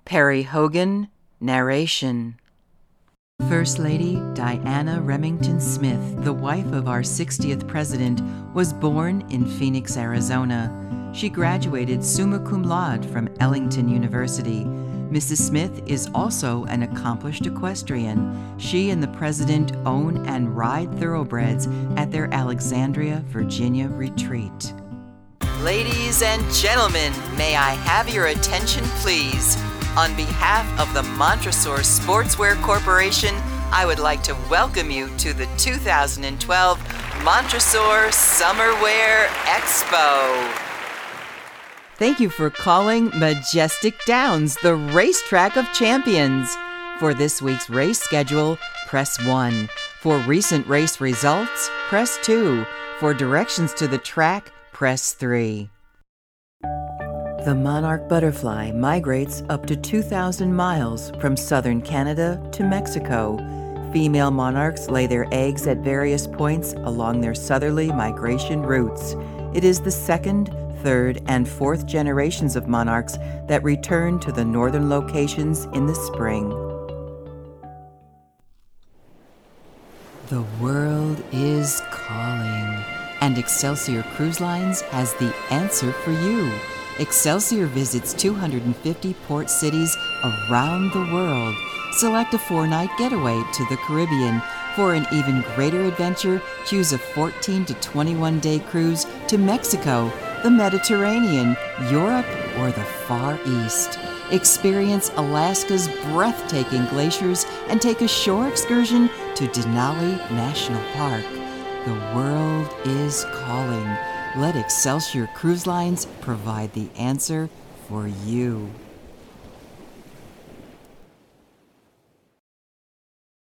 Perry Hogan, narration. First Lady Diana Remington Smith, the wife of our 60th president, was born in Phoenix, Arizona. She graduated summa cum laude from Ellington University. Mrs. Smith is also an accomplished equestrian. She and the president own and ride thoroughbreds at their Alexandria, Virginia retreat. Ladies and gentlemen, may I have your attention, please? On behalf of the Montresor Sportswear Corporation, I would like to welcome you to the 2012 Montresor Summerwear Expo. Thank you for calling Majestic Downs the racetrack of champions. For this week's race schedule, press 1. For recent race results, press 2. For directions to the track, press 3. The monarch butterfly migrates up to 2,000 miles from southern Canada to Mexico. Female monarchs lay their eggs at various points along their southerly migration routes. It is the second, third, and fourth generations of monarchs that return to the northern locations in the spring. The world is calling, and Excelsior Cruise Lines has the answer for you. Excelsior visits 250 port cities around the world. Select a 4-night getaway to the Caribbean. For an even greater adventure, choose a 14 to 21-day cruise to Mexico, the Mediterranean, Europe, or the Far East. Experience Alaska's breathtaking glaciers and take a shore excursion to Denali National Park. The world is calling. Let Excelsior Cruise Lines provide the answer for you.